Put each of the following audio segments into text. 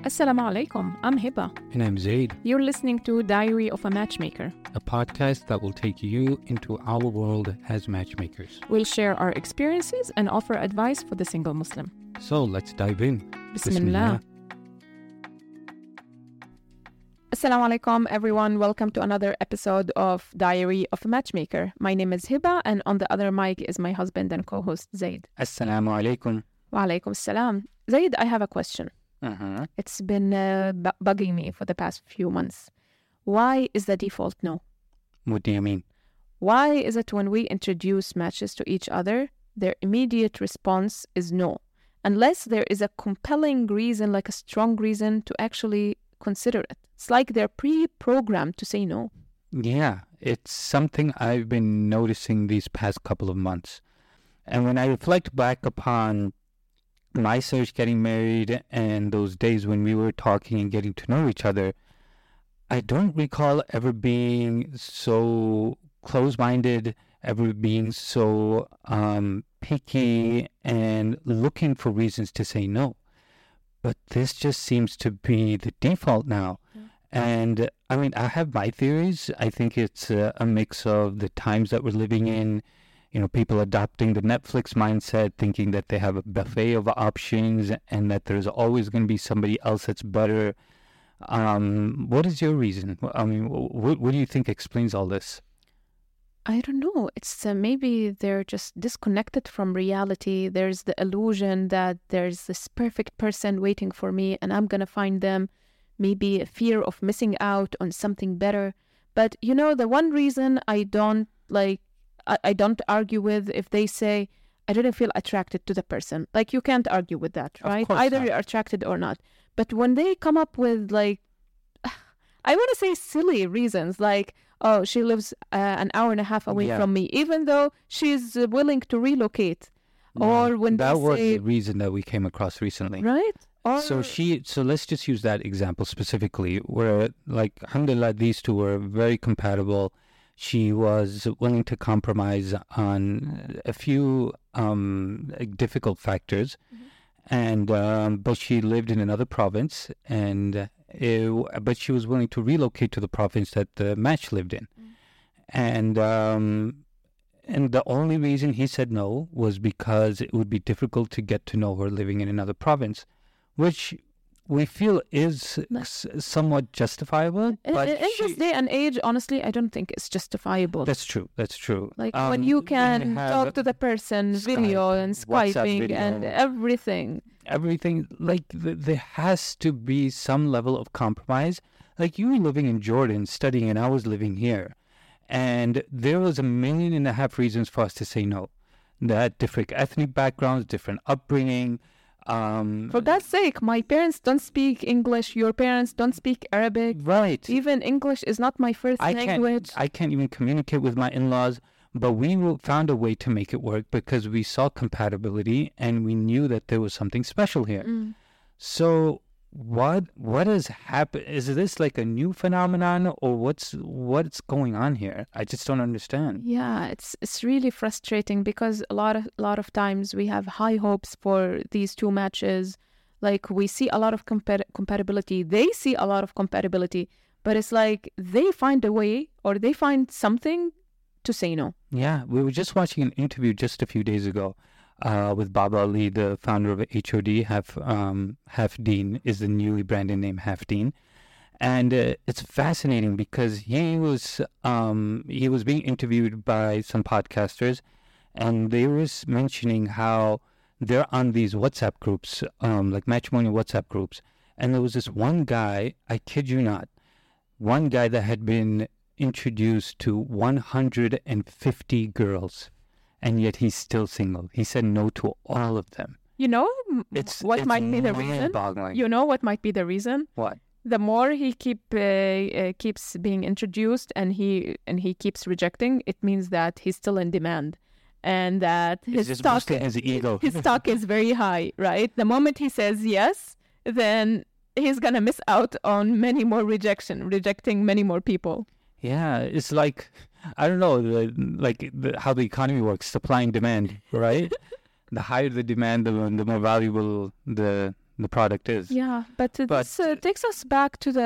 Assalamu alaikum, I'm Hiba. And I'm Zaid, You're listening to Diary of a Matchmaker. a podcast that will take you into our world as matchmakers. We'll share our experiences and offer advice for the single Muslim. So let's dive in. Bismillah. Assalamu alaikum, everyone. Welcome to another episode of Diary of a Matchmaker. My name is Hiba, and on the other mic is my husband and co-host Zaid. Assalamu alaikum. Wa alaikum assalam. Zaid, I have a question. It's been bugging me for the past few months. Why is the default no? What do you mean? Why is it when we introduce matches to each other, their immediate response is no, unless there is a compelling reason, like a strong reason to actually consider it? It's like they're pre-programmed to say no. Yeah, it's something I've been noticing these past couple of months. And when I reflect back upon my search getting married and those days when we were talking and getting to know each other, I don't recall ever being so close-minded, ever being so picky and looking for reasons to say no. But this just seems to be the default now. And I mean, I have my theories. I think it's a mix of the times that we're living in, you know, people adopting the Netflix mindset, thinking that they have a buffet of options and that there's always going to be somebody else that's better. What is your reason? I mean, what do you think explains all this? I don't know. It's maybe they're just disconnected from reality. There's the illusion that there's this perfect person waiting for me and I'm going to find them. Maybe a fear of missing out on something better. But, you know, the one reason I don't argue with if they say, I didn't feel attracted to the person. Like, you can't argue with that, right? Either you're attracted or not. But when they come up with, like, I want to say silly reasons, like, oh, she lives an hour and a half away from me, even though she's willing to relocate. Or when that they was say, the reason that we came across recently. right? Or, So let's just use that example specifically, where, like, alhamdulillah, these two were very compatible. She was willing to compromise on a few difficult factors, and but she lived in another province, and but she was willing to relocate to the province that the match lived in, and the only reason he said no was because it would be difficult to get to know her living in another province, which we feel is somewhat justifiable. But in this day and age, honestly, I don't think it's justifiable. That's true. Like when you can talk to the person, video and Skyping video. and everything. Everything, like there has to be some level of compromise. Like, you were living in Jordan studying and I was living here. And there was 1.5 million reasons for us to say no. That different ethnic backgrounds, different upbringing. For God's sake, my parents don't speak English. Your parents don't speak Arabic. Right. Even English is not my first language. I can't even communicate with my in-laws, but we found a way to make it work because we saw compatibility and we knew that there was something special here. So what has happened? Is this like a new phenomenon, or what's going on here? I just don't understand. Yeah, it's really frustrating because a lot of times we have high hopes for these two matches. Like, we see a lot of compatibility. They see a lot of compatibility, but it's like they find a way or they find something to say no. Yeah, we were just watching an interview just a few days ago with Baba Ali, the founder of HOD. Hafdeen is the newly branded name, Hafdeen. And it's fascinating because he was being interviewed by some podcasters, and they were mentioning how they're on these WhatsApp groups, like matrimonial WhatsApp groups. And there was this one guy, I kid you not, one guy that had been introduced to 150 girls, and yet he's still single. He said no to all of them. You know what it's might be the reason? mind-boggling. You know what might be the reason? What? The more he keeps being introduced and he keeps rejecting, it means that he's still in demand, and that his stock is very high, right? The moment he says yes, then he's gonna miss out on many more rejecting many more people. Yeah, it's like, I don't know, how the economy works, supply and demand, right? The higher the demand, the more valuable the the product is. Yeah, but this takes us back to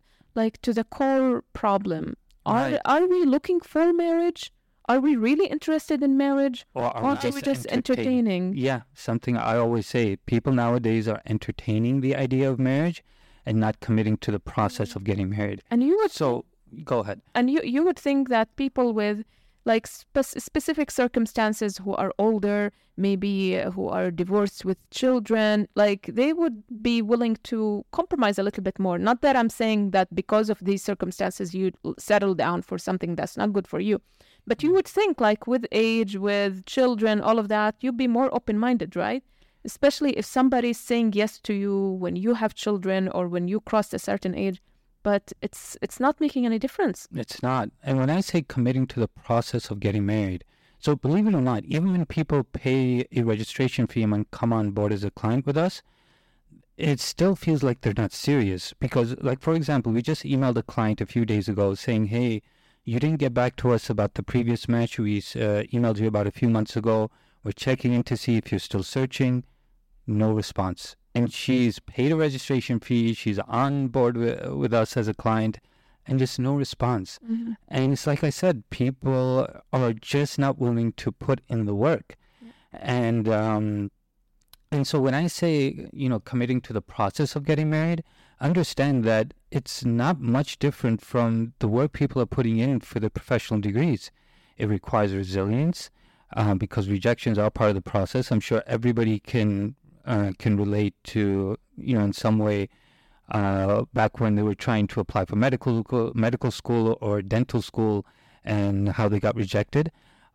the core problem. Right. Are we looking for marriage? Are we really interested in marriage? Or Are we just entertaining? Yeah, something I always say. People nowadays are entertaining the idea of marriage and not committing to the process of getting married. And you would Go ahead. And you would think that people with like specific circumstances, who are older, maybe who are divorced with children, like they would be willing to compromise a little bit more. Not that I'm saying that because of these circumstances you settle down for something that's not good for you, but you would think like with age, with children, all of that, you'd be more open-minded, right? Especially if somebody's saying yes to you when you have children or when you cross a certain age. But it's not making any difference. It's not. And when I say committing to the process of getting married, so believe it or not, even when people pay a registration fee and come on board as a client with us, it still feels like they're not serious. Because, like, for example, we just emailed a client a few days ago saying, hey, you didn't get back to us about the previous match. We emailed you about a few months ago. We're checking in to see if you're still searching. No response. And she's paid a registration fee. She's on board with us as a client, and just no response. Mm-hmm. And it's like I said, people are just not willing to put in the work. Yeah. And so when I say, committing to the process of getting married, understand that it's not much different from the work people are putting in for their professional degrees. It requires resilience because rejections are part of the process. I'm sure everybody can relate to, in some way, back when they were trying to apply for medical school or dental school and how they got rejected.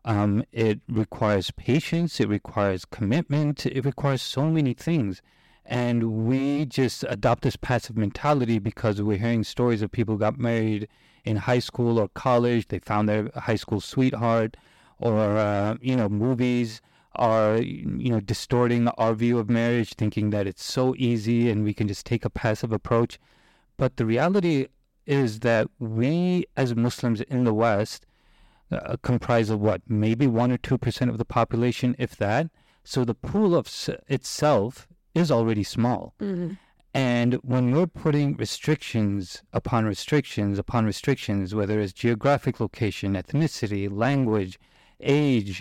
It requires patience, it requires commitment, it requires so many things. And we just adopt this passive mentality because we're hearing stories of people who got married in high school or college, they found their high school sweetheart, or, movies are, distorting our view of marriage, thinking that it's so easy and we can just take a passive approach. But the reality is that we, as Muslims in the West, comprise of what? Maybe 1 or 2% of the population, if that. So the pool of itself is already small. Mm-hmm. And when we're putting restrictions upon restrictions upon restrictions, whether it's geographic location, ethnicity, language, age,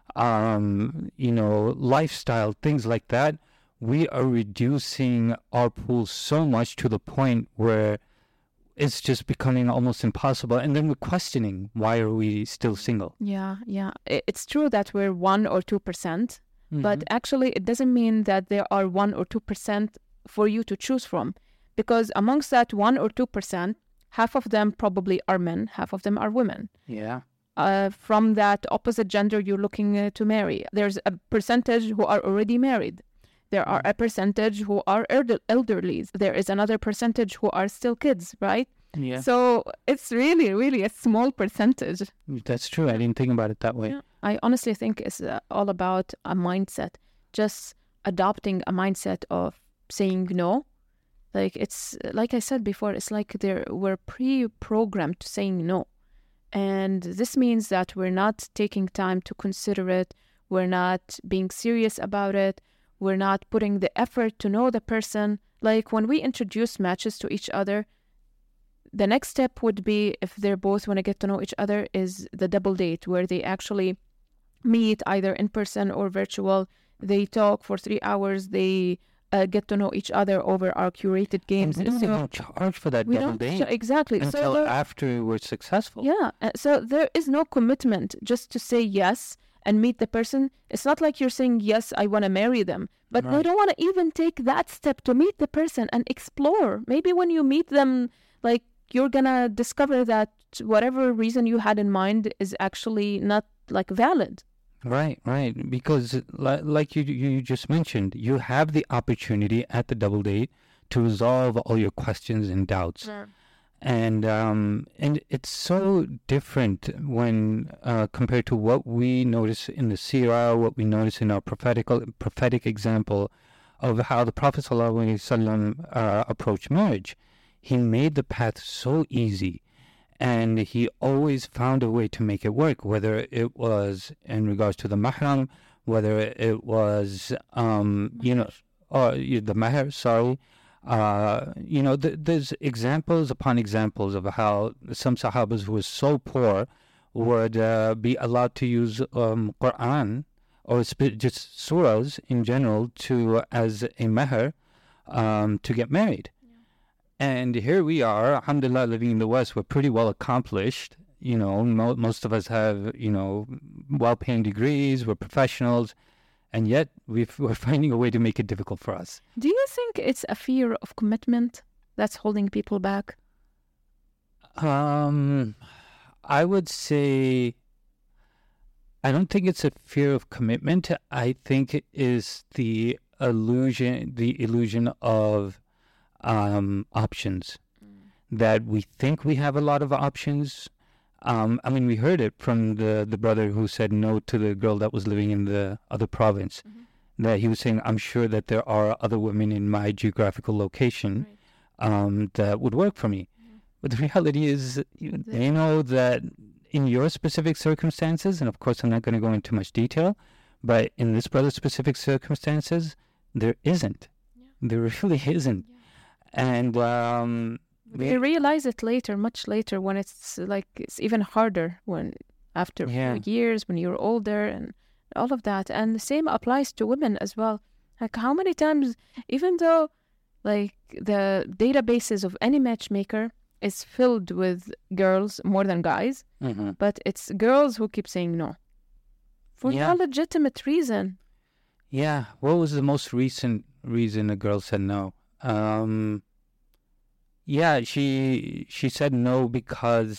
lifestyle, things like that, we are reducing our pool so much to the point where it's just becoming almost impossible. And then we're questioning, why are we still single? Yeah. It's true that we're 1 or 2%, Mm-hmm. but actually it doesn't mean that there are 1 or 2% for you to choose from. Because amongst that 1 or 2%, half of them probably are men, half of them are women. Yeah. From that opposite gender you're looking to marry. There's a percentage who are already married. There are a percentage who are elderly. There is another percentage who are still kids, right? Yeah. So it's really, really a small percentage. That's true. I didn't think about it that way. Yeah. I honestly think it's all about a mindset. Just adopting a mindset of saying no. Like it's, like I said before, it's like we're pre-programmed to saying no. And this means that we're not taking time to consider it. We're not being serious about it. We're not putting the effort to know the person. Like when we introduce matches to each other, the next step would be, if they're both want to get to know each other, is the double date, where they actually meet either in person or virtual. They talk for 3 hours. They get to know each other over our curated games. And we don't charge for that double date. Exactly. Until after we're successful. Yeah. So there is no commitment just to say yes and meet the person. It's not like you're saying, yes, I want to marry them. But Right. they don't want to even take that step to meet the person and explore. Maybe when you meet them, like, you're going to discover that whatever reason you had in mind is actually not, like, valid. Right. Because like you just mentioned, you have the opportunity at the double date to resolve all your questions and doubts. Sure. And it's so different when compared to what we notice in the Sirah, what we notice in our prophetic example of how the Prophet ﷺ approached marriage. He made the path so easy, and he always found a way to make it work, whether it was in regards to the mahram, whether it was, or the meher, sorry. There's examples upon examples of how some Sahabas who were so poor would be allowed to use Quran or just surahs in general as a meher to get married. And here we are, alhamdulillah, living in the West. We're pretty well accomplished. Most of us have, well-paying degrees. We're professionals. And yet we're finding a way to make it difficult for us. Do you think it's a fear of commitment that's holding people back? I would say I don't think it's a fear of commitment. I think it is the illusion of options, that we think we have a lot of options. We heard it from the brother who said no to the girl that was living in the other province, that he was saying, I'm sure that there are other women in my geographical location that would work for me. But the reality is, they know that in your specific circumstances, and of course I'm not going to go into much detail, but in this brother's specific circumstances, there isn't. Yeah. There really isn't. Yeah. And they realize it later, much later, when it's even harder, when after a few years, when you're older and all of that. And the same applies to women as well. Like, how many times, even though like the databases of any matchmaker is filled with girls more than guys, but it's girls who keep saying no for no legitimate reason. Yeah. What was the most recent reason a girl said no? She said no because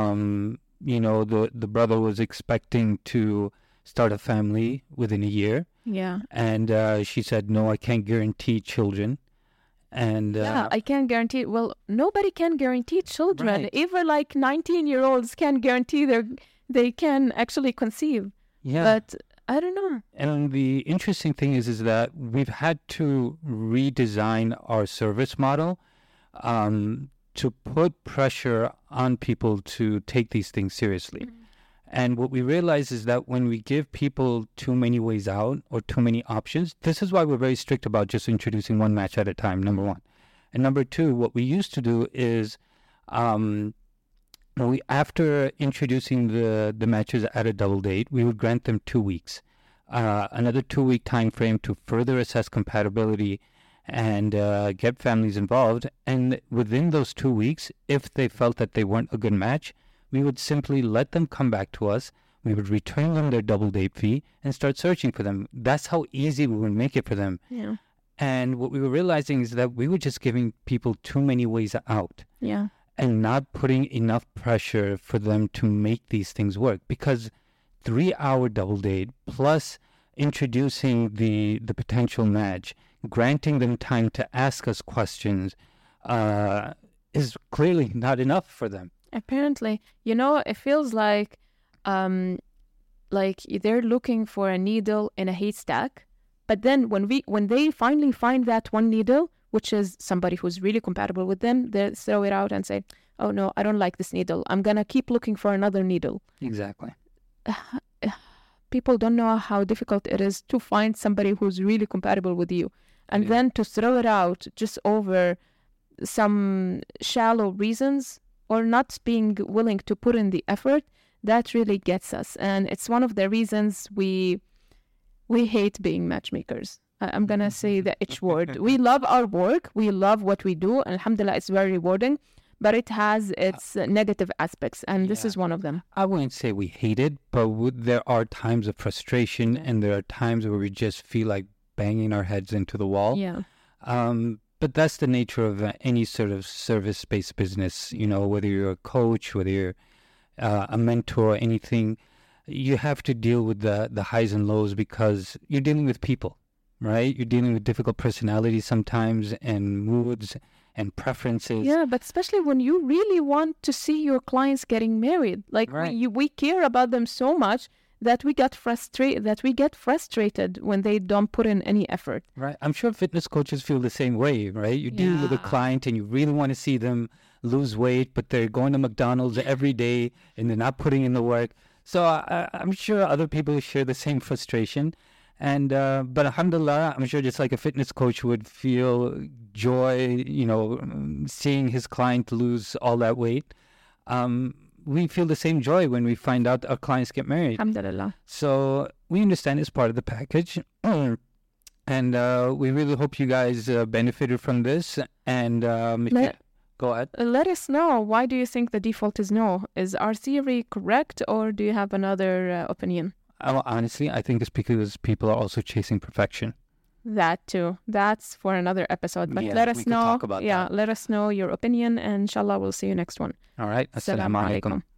the brother was expecting to start a family within a year. Yeah. And she said, no, I can't guarantee children. And I can't guarantee. Well, nobody can guarantee children. Right. Even 19-year-olds can guarantee they can actually conceive. Yeah. But I don't know. And the interesting thing is that we've had to redesign our service model to put pressure on people to take these things seriously. And what we realize is that when we give people too many ways out or too many options, this is why we're very strict about just introducing one match at a time, number one. And number two, what we used to do is after introducing the matches at a double date, we would grant them 2 weeks, another 2-week time frame to further assess compatibility and get families involved. And within those 2 weeks, if they felt that they weren't a good match, we would simply let them come back to us. We would return them their double date fee and start searching for them. That's how easy we would make it for them. Yeah. And what we were realizing is that we were just giving people too many ways out. Yeah. And not putting enough pressure for them to make these things work. Because 3-hour double date plus introducing the potential match, granting them time to ask us questions, is clearly not enough for them. Apparently, it feels like they're looking for a needle in a haystack, but then when they finally find that one needle, which is somebody who's really compatible with them, they throw it out and say, oh no, I don't like this needle. I'm gonna keep looking for another needle. Exactly. People don't know how difficult it is to find somebody who's really compatible with you, and then to throw it out just over some shallow reasons, or not being willing to put in the effort, that really gets us. And it's one of the reasons we hate being matchmakers. I'm going to say the H word. We love our work. We love what we do. And alhamdulillah, it's very rewarding. But it has its negative aspects. And this is one of them. I wouldn't say we hate it, but there are times of frustration. And there are times where we just feel like banging our heads into the wall. Yeah. But that's the nature of any sort of service-based business, whether you're a coach, whether you're a mentor, anything, you have to deal with the highs and lows because you're dealing with people, right? You're dealing with difficult personalities sometimes and moods and preferences. Yeah, but especially when you really want to see your clients getting married. Like we care about them so much that we get frustrated when they don't put in any effort. Right. I'm sure fitness coaches feel the same way, right? You deal with a client and you really want to see them lose weight, but they're going to McDonald's every day and they're not putting in the work. So I'm sure other people share the same frustration. And but alhamdulillah, I'm sure just like a fitness coach would feel joy, seeing his client lose all that weight. We feel the same joy when we find out our clients get married. Alhamdulillah. So we understand it's part of the package. And we really hope you guys benefited from this. And go ahead. Let us know. Why do you think the default is no? Is our theory correct, or do you have another opinion? Honestly, I think it's because people are also chasing perfection. That too. That's for another episode. But Yeah, let us we could know. talk about that. Let us know your opinion, and inshallah, we'll see you next one. All right. Assalamu alaikum.